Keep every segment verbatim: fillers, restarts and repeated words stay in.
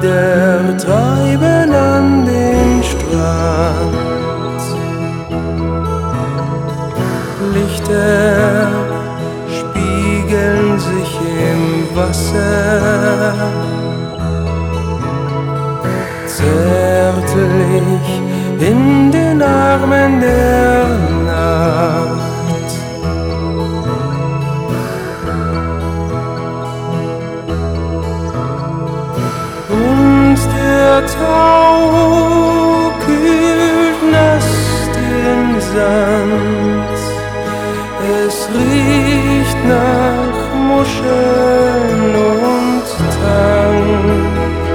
Lieder treiben an den Strand, Lichter spiegeln sich im Wasser, zärtlich in den Armen der Nacht. Und der Tau kühlt nass den Sand, es riecht nach Muscheln und Tang.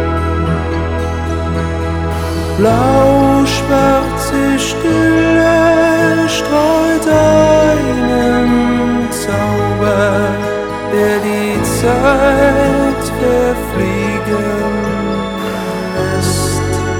Blau-schwarze Stille streut einen Zauber, der die Zeit verfliegen lässt.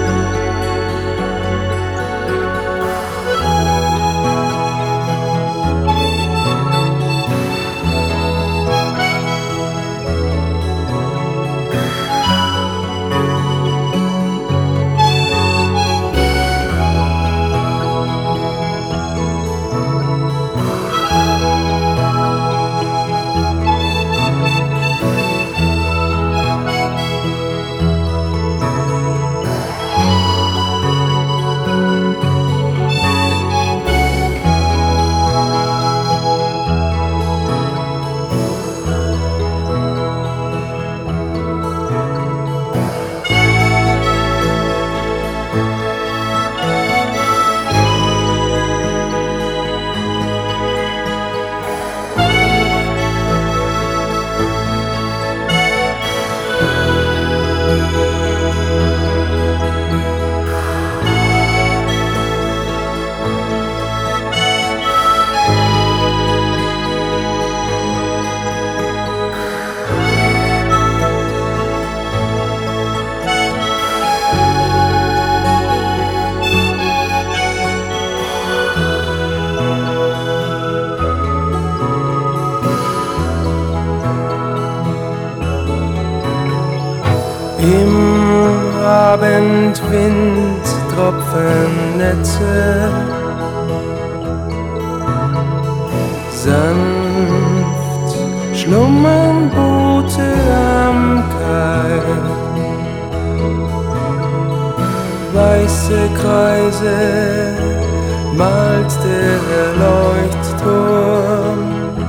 Im Abendwind tropfen Netze, sanft schlummern Boote am Kai. Weiße Kreise malt der Leuchtturm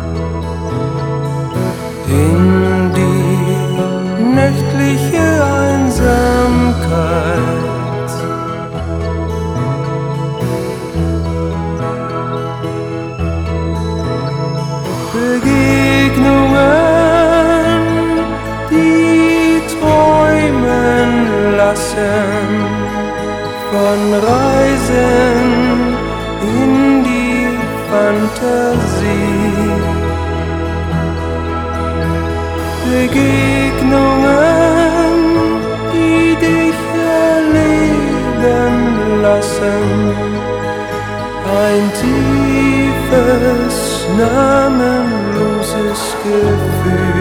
in die nächtliche Einsamkeit. Begegnungen, die träumen lassen, von Reisen in die Fantasie. Begegnungen, die dich erleben lassen, ein tiefes, namenloses Gefühl.